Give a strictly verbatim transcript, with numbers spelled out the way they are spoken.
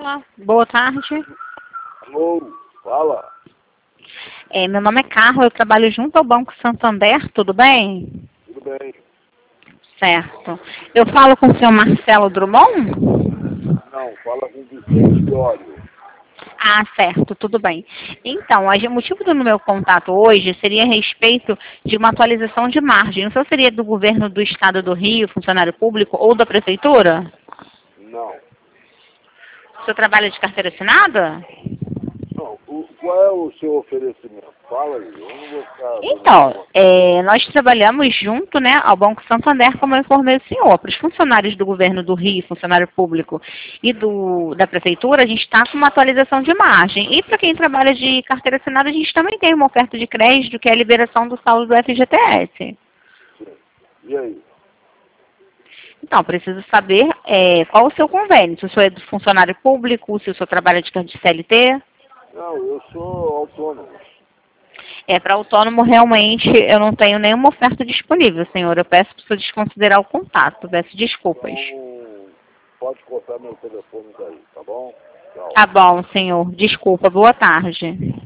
Fala. Boa tarde. Alô, fala. É, meu nome é Carla, eu trabalho junto ao Banco Santander, tudo bem? Tudo bem? Certo. Eu falo com o senhor Marcelo Drummond? Não, fala com Vicente Biório. Ah, certo, tudo bem. Então, a- o motivo do meu contato hoje seria a respeito de uma atualização de margem. O senhor seria do governo do Estado do Rio, funcionário público, ou da Prefeitura? Não. O senhor trabalha de carteira assinada? Não, o, qual é o seu oferecimento? Fala aí, eu não vou ficar dando Então, resposta. é, nós trabalhamos junto, né, ao Banco Santander, como eu informei o senhor, para os funcionários do governo do Rio, funcionário público e do, da prefeitura, a gente está com uma atualização de margem. E para quem trabalha de carteira assinada, a gente também tem uma oferta de crédito, que é a liberação do saldo do F G T S. Sim. E aí? Então, preciso saber é, qual o seu convênio, se o senhor é do funcionário público, se o senhor trabalha de de C L T. Não, eu sou autônomo. É, para autônomo, realmente, eu não tenho nenhuma oferta disponível, senhor. Eu peço para o senhor desconsiderar o contato. Peço desculpas. Então, pode cortar meu telefone daí, tá bom? Tchau. Tá bom, senhor. Desculpa. Boa tarde.